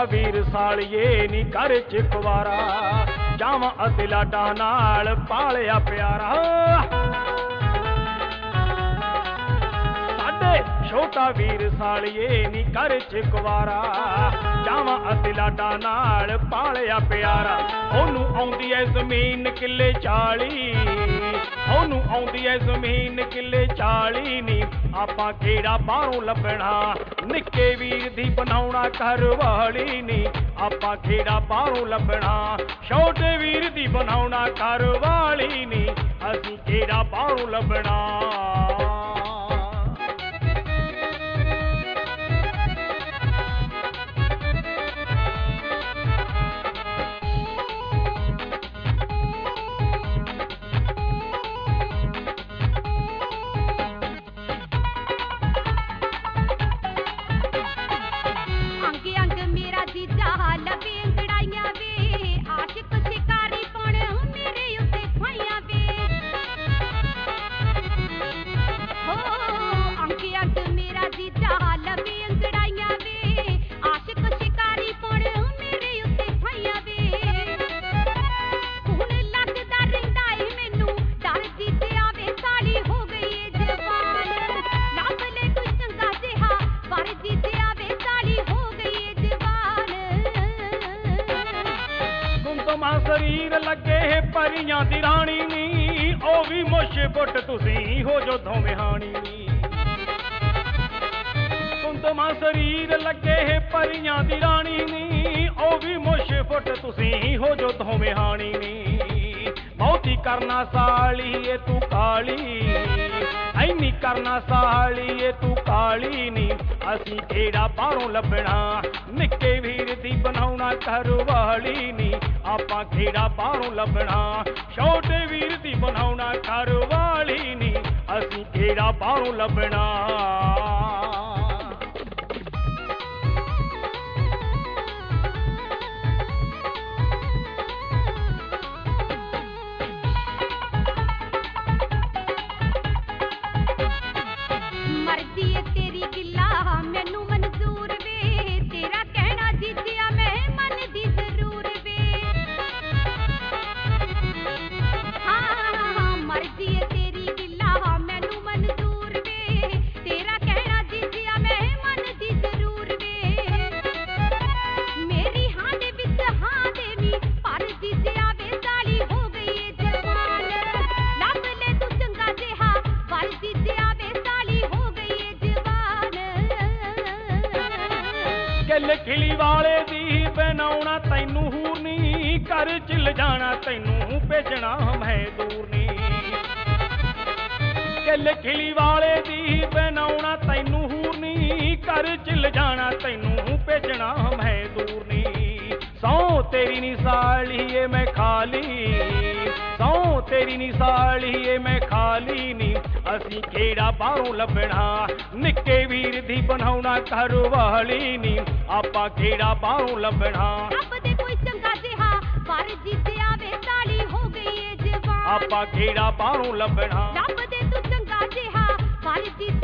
ਵੀਰ ਸਾਲੀਏ ਨੀ ਘਰ ਚ ਕੁਵਾਰਾ ਜਾਵਾਂ ਅਤੇ ਲਾਡਾ ਨਾਲ ਪਾਲਿਆ ਪਿਆਰਾ ਸਾਡੇ ਛੋਟਾ ਵੀਰ ਸਾਲੀਏ ਨੀ ਘਰ ਚ ਕੁਵਾਰਾ ਜਾਵਾਂ ਅਤੇ ਲਾਡਾ ਨਾਲ ਪਾਲਿਆ ਪਿਆਰਾ ਉਹਨੂੰ ਆਉਂਦੀ ਐ ਜ਼ਮੀਨ ਕਿੱਲੇ 40 ਉਹਨੂੰ ਆਉਂਦੀ ਐ ਜ਼ਮੀਨ ਕਿੱਲੇ 40 ਨੀ ਆਪਾਂ ਕਿਹੜਾ ਬਾਹਰੋਂ ਲੱਭਣਾ ਨਿੱਕੇ ਵੀਰ ਦੀ ਬਣਾਉਣਾ ਘਰ ਵਾਲੀ ਨੀ ਆਪਾਂ ਕਿਹੜਾ ਬਾਹਰੋਂ ਲੱਭਣਾ ਛੋਟੇ ਵੀਰ ਦੀ ਬਣਾਉਣਾ ਘਰ ਵਾਲੀ ਨੀ ਅਸੀਂ ਕਿਹੜਾ ਬਾਹਰੋਂ ਲੱਭਣਾ शरीर लगे परियां दी राणी नी ओ भी मुश पुट तुसी हो जो दोवें हाणी नी कुंदमा शरीर लगे परियां दी राणी नी ओ भी मुश पुट तुसी हो जो दोवें हाणी नी बहुती करना साली ए तू काली ऐनी करना साली ए तू काली नी असी केड़ा बाहरों लभना निक्के वीर दी बनाउणा घर वाली नी ਆਪਾਂ ਕਿਹੜਾ ਬਾਹਰੋਂ ਲੱਭਣਾ ਛੋਟੇ ਵੀਰ ਦੀ ਬਣਾਉਣਾ ਘਰ ਵਾਲੀ ਨੀ ਅਸੀਂ ਕਿਹੜਾ ਬਾਹਰੋਂ ਲੱਭਣਾ ਮਰਜ਼ੀ ਏ ਤੇਰੀ ਗਿੱਲਾ ਮੈਨੂੰ ਮਨਜ਼ੂਰ ਵੇ ਤੇਰਾ ਕਹਿਣਾ ਜਿੱਦਿਆ ਮੈਂ ਮੰਨਦੀ ਜ਼ਰੂਰ ਵੇ मर्जी है तेरी गिला मैनू मंजूर वे तेरा कहना जिजिया मैं मनदी जरूर वे मेरी हां दे विच हां देवी पर जिजिया वे साली हो गई है जवान लब ले तू चंगा जिहा पर जिजिया वे साली हो गई है जवान गल खिली वाले दी बनाउणा तैनू हूर नी घर च ले जाना तैनू भेजना मैं दूर नी गल खिली वाले दी बनाउणा तैनू हूर नी घर च ले जाना तैनू भेजना मैं दूर नी सौ तेरी नी साली ए मैं खाली सौ तेरी नी साली ए मैं खाली नी असी केड़ा बाहरों लभना निक्के वीर दी बनाउणा घर वाली नी आपां केड़ा बाहरों लभना रब दे कोई चंगा जिहा पर जिद्दिया वे साली हो गई है जवान आपां केड़ा बाहरों लभना रब दे तू चंगा जिहा पर जिद्दिया